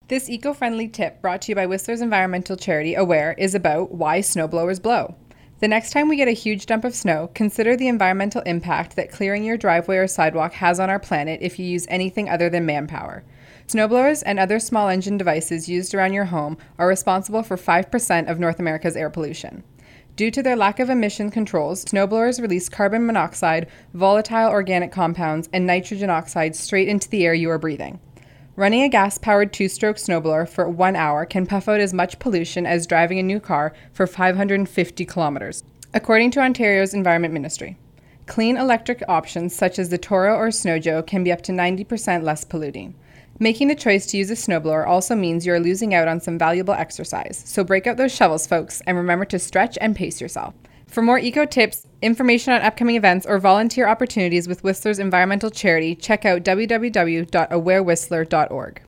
This eco-friendly tip, brought to you by Whistler's environmental charity, Aware, is about why snowblowers blow. The next time we get a huge dump of snow, consider the environmental impact that clearing your driveway or sidewalk has on our planet if you use anything other than manpower. Snowblowers and other small engine devices used around your home are responsible for 5% of North America's air pollution. Due to their lack of emission controls, snowblowers release carbon monoxide, volatile organic compounds, and nitrogen oxides straight into the air you are breathing. Running a gas-powered two-stroke snowblower for 1 hour can puff out as much pollution as driving a new car for 550 kilometers, according to Ontario's Environment Ministry. Clean electric options such as the Toro or Snowjo can be up to 90% less polluting. Making the choice to use a snowblower also means you are losing out on some valuable exercise, so break out those shovels, folks, and remember to stretch and pace yourself. For more eco tips, information on upcoming events, or volunteer opportunities with Whistler's environmental charity, check out www.awarewhistler.org.